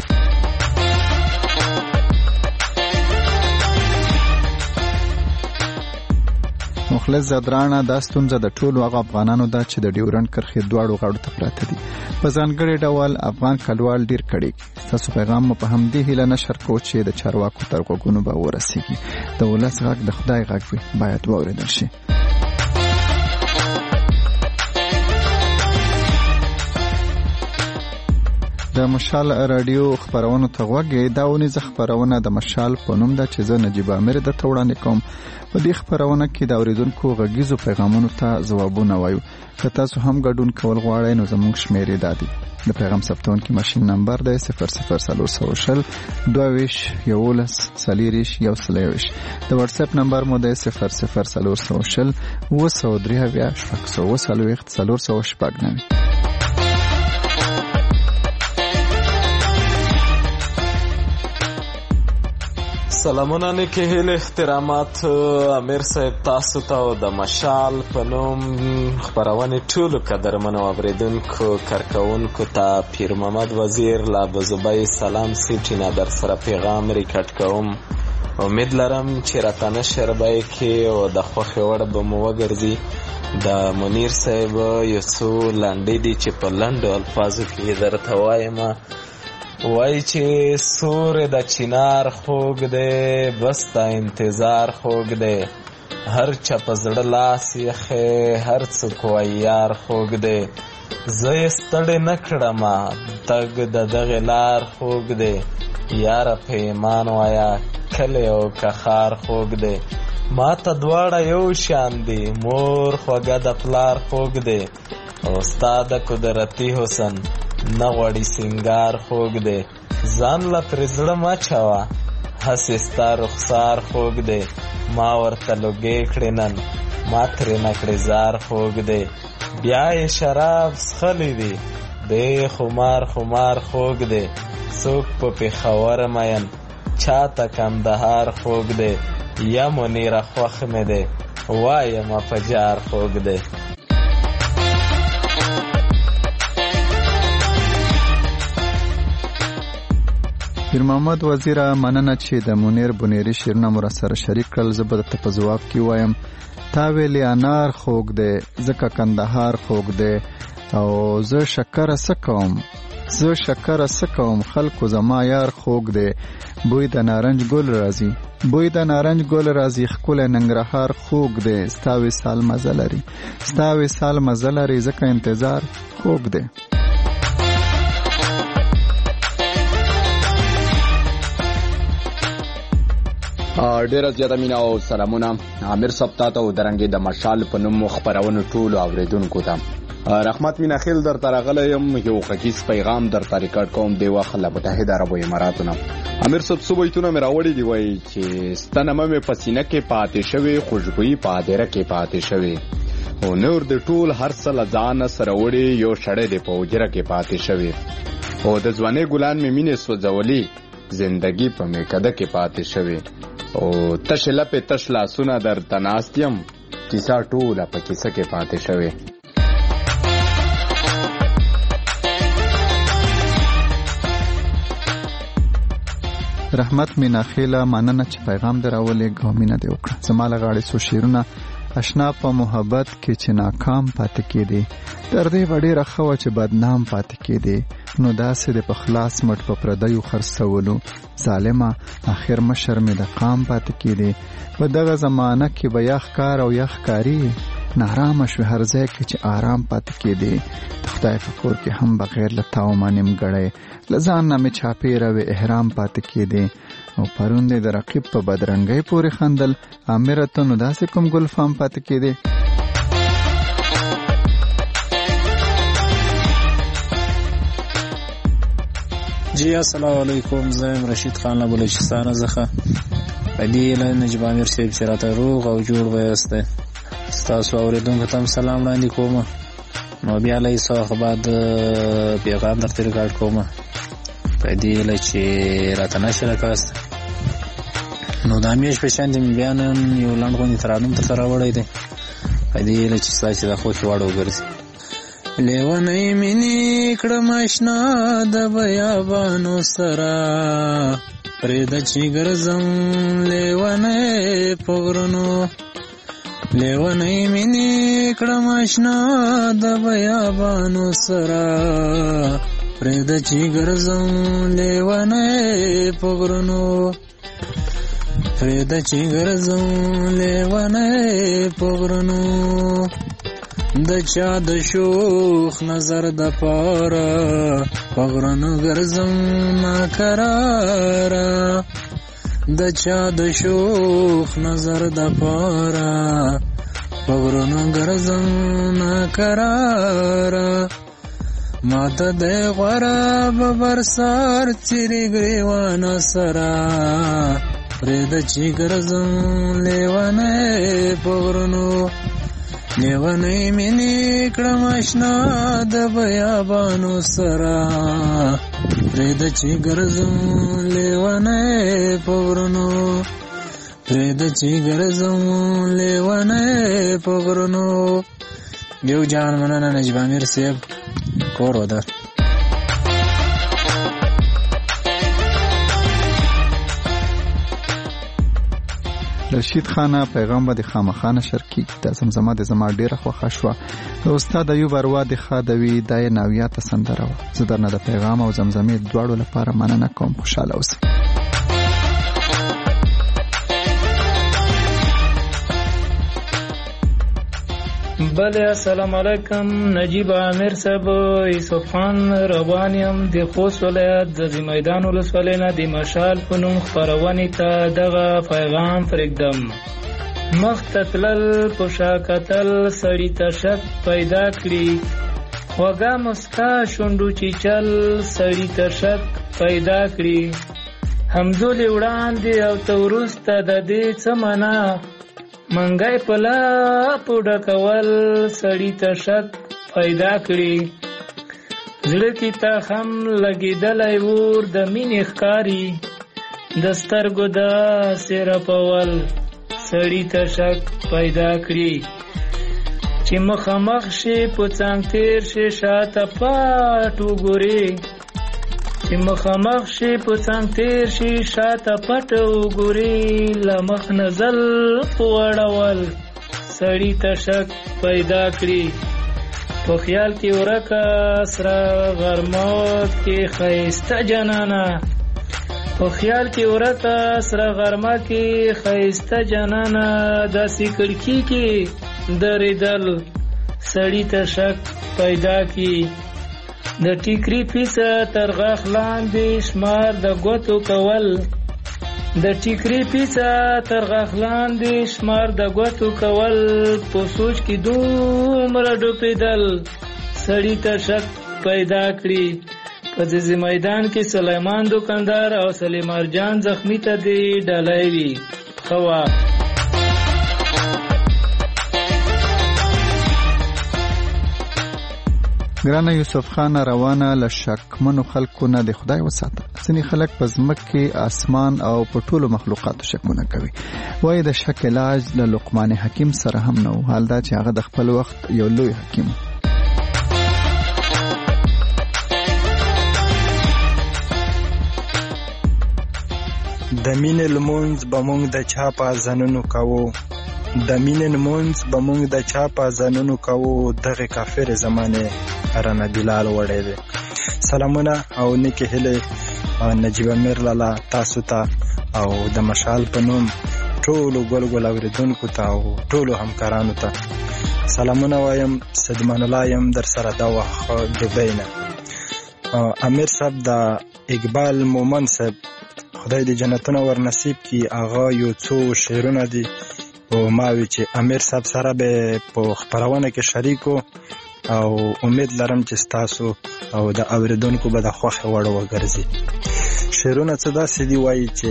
مخلص زدرانه دا ستونزه د ټولو هغه افغانانو ده چې د ډیورنډ کرښې دواړو غاړو ته پراته دي په ځانګړي ډول افغان کډوال ډیر کړي تاسو پیغام مو په همدې هیله نشر کوو چې د چارواکو تر غوږونو به ورسیږي د ولس غږ د خدای غږ وي باید واورېدل شي. د مشال رادیو خبرونو ته غوږی دا ونیزه خبرونه د مشال په نوم ده چې زه نجیب امیر د توړاندې کوم. په دې خبرونه کې د اوریدونکو غږیزو پیغامونو ته ځوابونه وایو که تاسو هم ګډون کول غواړئ نو زموږ شمیرې دادي د پیغام ثبتونکي ماشین نمبر دی صفر صفر څلور سوه شل دوه ویشت یولس څلېرویشت یو سل یوویشت د واتس اپ نمبر مو دی صفر صفر څلور سوه شل اووه سوه درې اویا شپږ سوه اووه څلوېښت څلور سوه شپږ نوي. سلامونه نیکی هیله احترامات امیر صاحب تاسو ته او د مشال په نوم خپرونې ټولو قدرمنو اوریدونکو کارکوونکو ته پیر محمد وزیر له ابوظبي سلام سیټي نه در سره پیغام ریکارډ کوم امید لرم چې راته نشر به یې کې او د خوښې وړ به مو وګرځي. د منیر صاحب یو څو لنډې دي چې په لنډو الفاظو کې درته وایم وای چې سورې د چنار خوږ دی بس د انتظار خوږ دی هر چا په زړه لاس یې هر څوک وایي یار خوږ دی زه یې ستړی نه کړمه تګ د دغې لار خوږ دی یاره په ایمان وایه کلی او که ښار خوږ دی ما ته دواړه یو شان دي مور خوږه د پلار خوږ دی او ستا د قدرتي حسن نه غواړي سینګار خوږ دی ځان له پرې زړه مه چوه هسې ستا رخسار خوږ دی ما ورته لوګې کړې نن ما ترې نه کړې زار خوږ دی بیا یې شراب څښلی دي دی خمار خمار خوږ دی څوک په پېښور مین چاته کندهار خوږ دی یا منیره خوښ مې دی وایمه په جار خوږ دی پیر محمد وزیره مننه چې د منیر بنیری شعرونه مو راسره شریک کړل. زه به درته په ځواب کې وایم تا ویلې انار خوږ دی ځکه کندهار خوږ دی او زه شکره څه کوم زه شکره څه کوم خلکو زما یار خوږ دی بوی د نارنج ګل راځي بوی د نارنج ګل راځي ښکلی ننګرهار خوږ دی ستا وصال مزه لري ستا وصال مزه لري ځکه انتظار خوږ دی. ډیره زیاته مینه او سلامونه عامر صاحب تاته او درنګې د مشال په نوم خپرونو ټولو اوریدونکو ته رحمت مینا خیل در ترغله یم یو غږیز پیغام در ریکارډ کوم دی وخت له متحده عربو اماراتونو. امیر صاحب څو بیتونه مې راوړي دی وایي چې ستنمه مې پسینه کې پاتې شوې خوشبويي په هدیره کې پاتې شوې او نور د ټول هر څه له ځانه سره وړي یو شړی دی په حجره کې پاتې شوې او د ځوانۍ ګلان مې مینې سوځولي زندگی په میکده کې پاتې شوې او تش لپې تش لاسونه در تناست یم کیسه ټوله په کیسه کې پاتې شوې. رحمت مینا خیله مننه چې پیغام در راولې ګومینه دی وکړه. زما له غاړې څو شعرونه اشنا په محبت کې چې ناکام پاتې کېدی تر دې ډېره ښه وه چې بدنام پاتې کېدی نو داسې د په خلاص مټ په پردیو خرڅولو ظالمه اخر مشر مې د قام پاتې کېدی په دغه زمانه کې به یخ کار او یخ کاري نارامه شوې هر ځای کې چې آرام پاتې کېدی د خدای په کور کې هم بغیر له تا ومه نیمګړی له ځان نه مې چاپېره وې احرام پاتې کېدی او پرون دې د رقیب په بدرنګۍ پورې خندل امره ته نو داسې کوم ګلفام پاتې کېدی. جی السلام علیکم زه یم رشید خان له بلوچستانه څخه په دې له نجیب امیر صاحب چې راته روغ او جوړ ویستی ستاسو اورېدونکو ته هم سلام وړاندې کوم نو بیا له څه وخت بعد پیغام درته ریکارډ کوم په دې له چې راته نشي راکوست نو د همیش په شان دې مې بیا نن یو لنډ غوندې ترانوم درته راوړی دی په دې له چې ستاسو د خوښې وړ وګرځي. لیونی منی کړم اشنا د بیابانو سره پرېږده چې ګرځم لیونی په غرونو لیونی منی کړم اشنا د بیابانو سره پرېږده چې ګرځم لیونی په غرونو پرېږده چې ګرځم لیونی په غرونو د چا د شوخ نظر د پاره په غرونو ګرځم ناکراره د چا د شوخ نظر د پاره په غرونو ګرځم ناکراره ماته د غوره ببر سر څیرې ګریوانه سره پرېږده چې ګرځم لیونی په غرونو لیونی منی کړم اشنا د بیابانو سره پرېږده چې ګرځم لیونی په غرونو پرېږده چې ګرځم لیونی په غرونو. یو جان مننه نجیب امیر صاحب کور وده. رشید خان پیغام به خامخا نشر کیږي. د زمزمه د زما ډیره خوښه شوه. استاد ایوب اروا د خادوی د ناویات سندره و. زه درنه د پیغام او زمزمې دواړو لپاره مننه کوم. خوشاله اوسئ. بله السلام علیکم. نجیب عامر صاحب یوسف خان روانیم د خوست ولایت د زمیدان ولسوالۍ نه د مشال په نوم خپرونې ته دغه پیغام پرېږدم. مخ ته تلل په شا کتل سړي ته شک پیدا کړي، خوږه مسکا شونډو چیچل سړي ته شک پیدا کړي، همزولې وړاندې او ته وروسته د دې څه معنا، منګی په لاپو ډکول سړي ته شک پیدا کړي، زړه کې ته هم لګېدلی اور د مینې ښکاري، د سترګو داسې رپول سړي ته شک پیدا کړي، چې مخامخ شي په څنګ تېر شي شاته پټ وګورې، چې مخامخ شي په څنګ تېر شي شاته پټ وګورې، له مخ نظر په وړول سړي ته شک پیدا کړي، په خیال کې ورکه سره غرمه کې ښایسته جنانه، په خیال کې ورکه سره غرمه کې ښایسته جنانه، داسې کړکۍ کې درېدل سړي ته شک پیدا کړي، د ټیکري پیسه تر غاښ لاندې شمار د ګوتو کول، د ټیکري پیسه تر غاښ لاندې شمار د ګوتو کول، په سوچ کې دومره ډوبېدل سړي ته شک پیدا کړي، په ځیزي میدان کې سلیمان دوکاندار او سلیمان جان زخمی ته دې ډالۍ وي. ښه وخت. ګرانه یوسف خان روانه له شکمنو خلکو نه د خدای وساته. ځینې خلک په ځمکې اسمان او په ټولو مخلوقاتو شکونه کوي. وایي د شک علاج له لقمان حکیم سره هم نه و، حال دا چې هغه د خپل وخت یو لوی حکیم و. د مینې لمونځ به مونږ د چا په اذانونو کوو، د مینې لمونځ به مونږ د چا په اذانونو کوو، دغه کافر زمانه رانه بلال وړی دی. سلامونه او نیکې هیلې نجیب امیر لالا تاسو ته او د مشال په نوم ټولو ګل ګل اورېدونکو ته او ټولو همکارانو ته سلامونه وایم. صدمان الله یم در سره دا وخت دوبۍ نه. امیر صاحب د اقبال مومن صاحب خدای دې جنتونه ور نصیب کړي، هغه یو څو شعرونه دي او ما وی چې امیر صاحب سره به په خبرونه کې شریکو او امید لرم چې تاسو او د اوریدونکو به د خوښه وړ وګرځي. شعرونه څه داسې دی وایي چې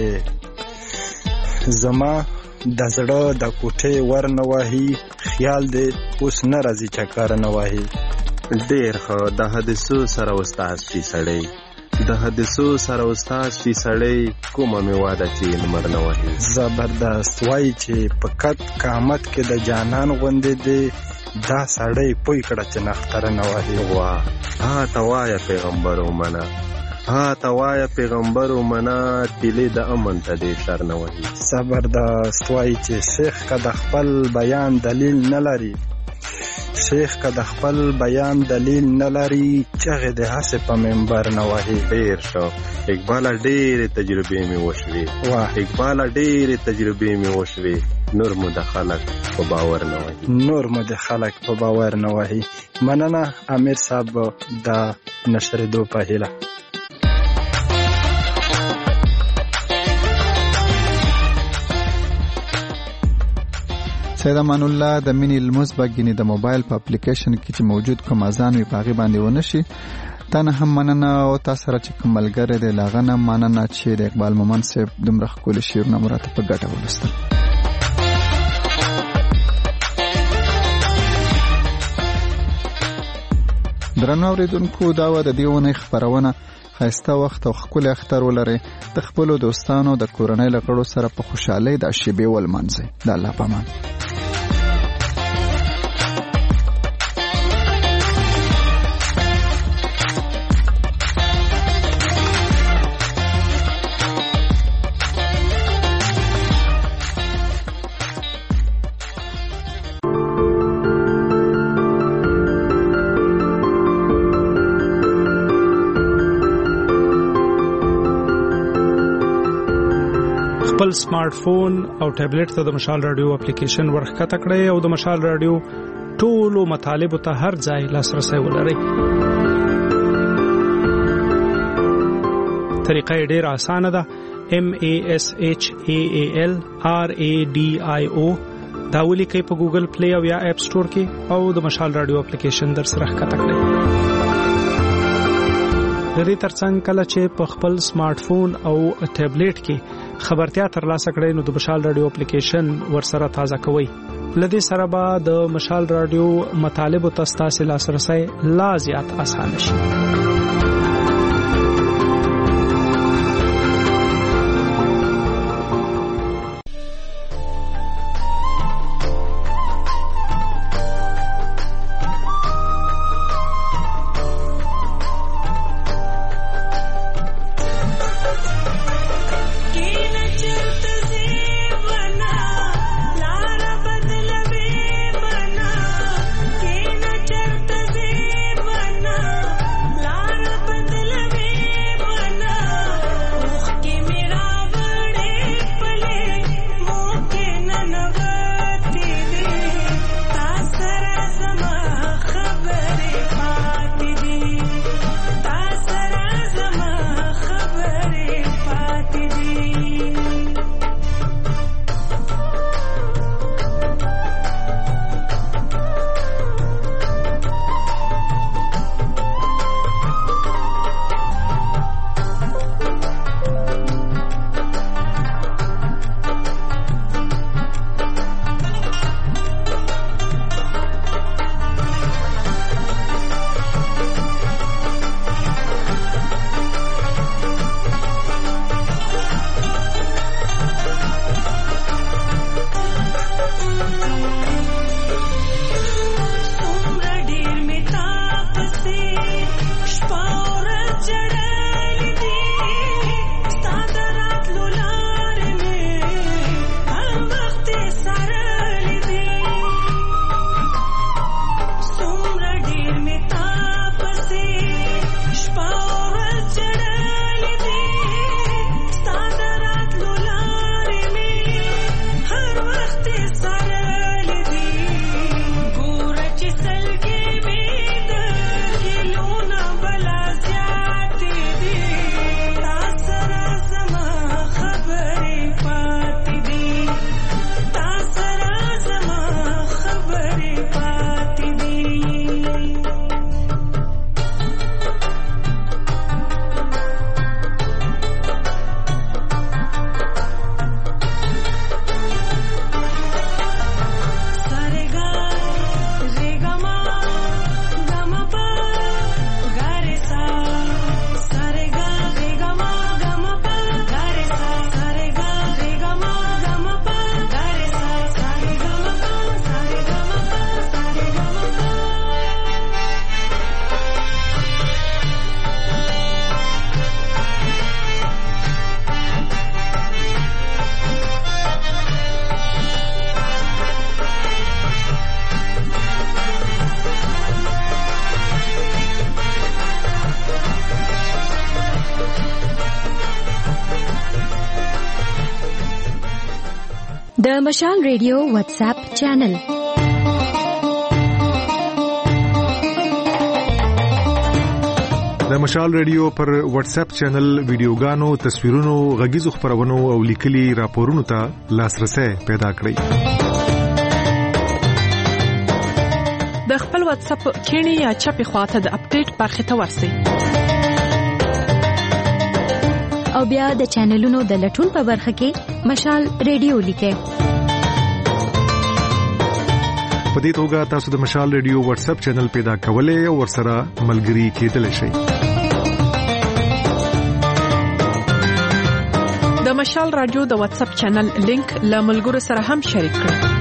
زما د زړه د کوټې ور نه وهي، خیال دې اوس نه راځي چکر نه وهي. ډېر ښه د حدیثو سره استاد شي سړی، د حدیثو سره استاد شي سړی، کومه مې واده چې لمر نه وهي. زبردست وایي چې په قد قامت کې د جانان غوندې دی، دا سړی پوی کړه چې نختره نه وهي. واه ها ته وایه پیغمبر ومنه، ها ته وایه پیغمبر ومنه، تیلې د امن ته دې شر نه وهي. زبردست وایي چې شیخ که د خپل بیان دلیل نه لري، شیخ که د خپل بیان دلیل نه لري، چغې د هسې په منبر نه وهي. ډېر ښه اقباله، ډېرې تجربې مې وشوې. واه اقباله ډېرې تجربې مې وشوې، نور مو د خلک په باور نه وهي، نور مو د خلک په باور نه وهي. مننه امیر صاحب د نشریدو په هیله. سید امان الله د مینی لمونځ بګینی د موبایل په اپلیکیشن کې چې موجود کوم اذان وي په هغې باندې ونشي. تا نه هم مننه او تا سره چې کوم ملګری دی له هغه نه مننه چې د اقبال مومن صاحب دومره ښکلي شعرونه مو راته په ګټه ولوستل. درنو اورېدونکو دا وه د دې اونۍ خپرونه. ښایسته وخت او ښکلی اختر ولرئ. د خپلو دوستانو د کورنۍ له غړو سره په خوشحالۍ دا شیبې ولمانځئ. د الله په امان. خپل سمارټ فون او ټابلیټ ته د مشال رادیو اپلیکیشن ورښکته کړئ او د مشال رادیو ټولو مطالبو ته هر ځای لاسرسی ولرئ. طریقه یې ډېره اسانه ده. M A S H A A L R A D I O دا ولیکئ په ګوګل پلی او یا اپ سٹور کې او د مشال رادیو اپلیکیشن در سره ښکته کړئ. د دې ترڅنګ کله چې په خپل سمارټ فون او ټابلیټ کې خبرتیا ترلاسه کړئ نو د مشال رادیو اپلیکیشن ورسره تازه کوئ. لدې سره به د مشال رادیو مطالبو ته ستاسو لاسرسی لا زیات اسانه شي. د مشال ریډیو واتس اپ چینل د مشال ریډیو پر واتس اپ چینل ویډیوګانو، تصویرونو، غږیزو خبرونو او لیکلي راپورونو ته لاسرسي پیدا کړئ. د خپل واتس اپ کینی یا چپی خواته د اپډیټ برخه ته ورسئ او بیا د چینلونو د لټون په برخه کې مشال ریډیو لیکئ. په دې توګه تاسو د مشال ریډیو واتس اپ چینل پیدا کولای او ورسره ملګري کېدلی شئ. د مشال رادیو د واتس اپ چینل لینک له ملګرو سره هم شریک کړئ.